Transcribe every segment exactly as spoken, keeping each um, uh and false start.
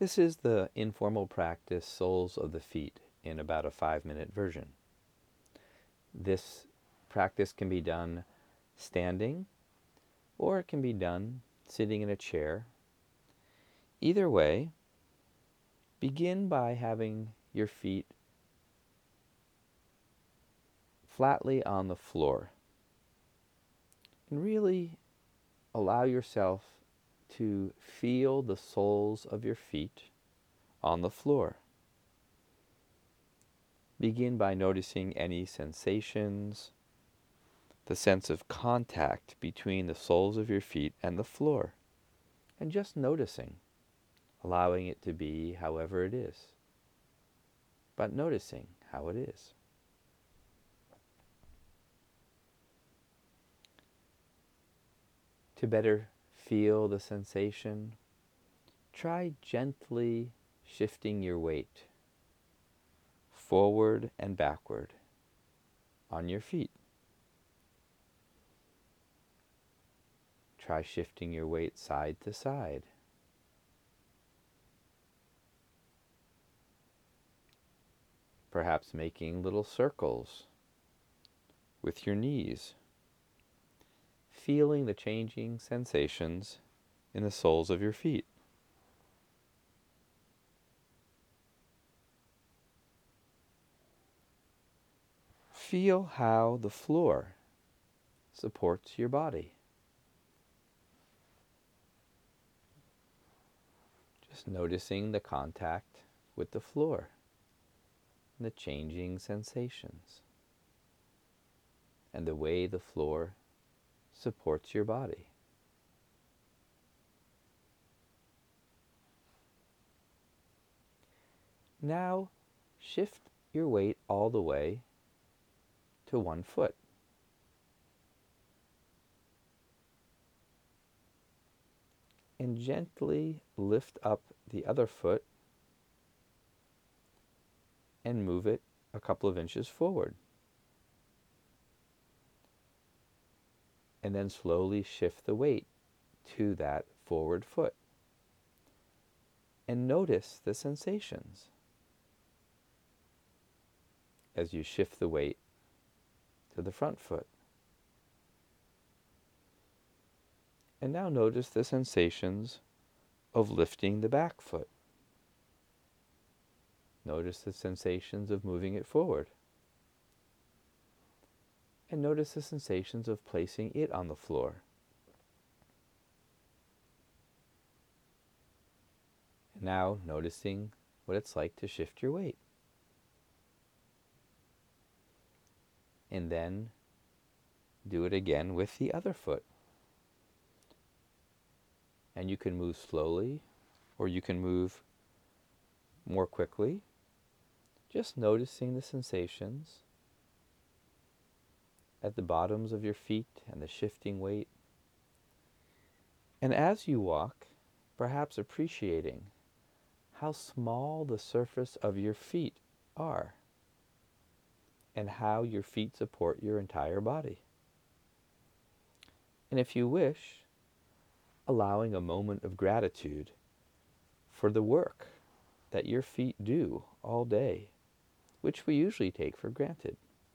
This is the informal practice Soles of the Feet in about a five-minute version. This practice can be done standing, or it can be done sitting in a chair. Either way, begin by having your feet flatly on the floor. And really allow yourself to feel the soles of your feet on the floor. Begin by noticing any sensations, the sense of contact between the soles of your feet and the floor, and just noticing, allowing it to be however it is, but noticing how it is. To better feel the sensation, try gently shifting your weight forward and backward on your feet. Try shifting your weight side to side. Perhaps making little circles with your knees, feeling the changing sensations in the soles of your feet. Feel how the floor supports your body. Just noticing the contact with the floor and the changing sensations and the way the floor supports your body. Now shift your weight all the way to one foot. And gently lift up the other foot and move it a couple of inches forward. And then slowly shift the weight to that forward foot. And notice the sensations as you shift the weight to the front foot. And now notice the sensations of lifting the back foot. Notice the sensations of moving it forward. And notice the sensations of placing it on the floor. And now noticing what it's like to shift your weight. And then do it again with the other foot. And you can move slowly, or you can move more quickly, just noticing the sensations at the bottoms of your feet and the shifting weight. And as you walk, perhaps appreciating how small the surface of your feet are and how your feet support your entire body. And if you wish, allowing a moment of gratitude for the work that your feet do all day, which we usually take for granted.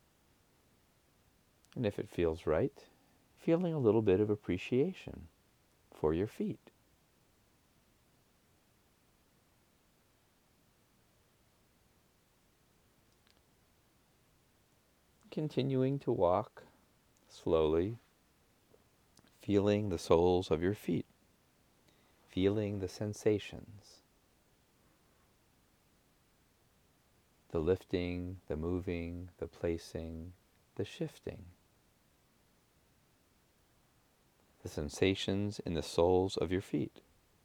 And if it feels right, feeling a little bit of appreciation for your feet. Continuing to walk slowly, feeling the soles of your feet, feeling the sensations, the lifting, the moving, the placing, the shifting, the sensations in the soles of your feet.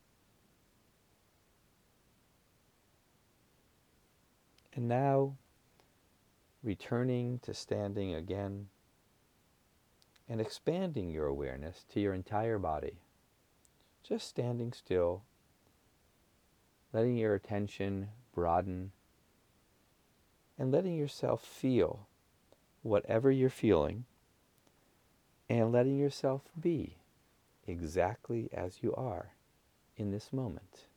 And now, returning to standing again and expanding your awareness to your entire body. Just standing still, letting your attention broaden and letting yourself feel whatever you're feeling and letting yourself be exactly as you are in this moment.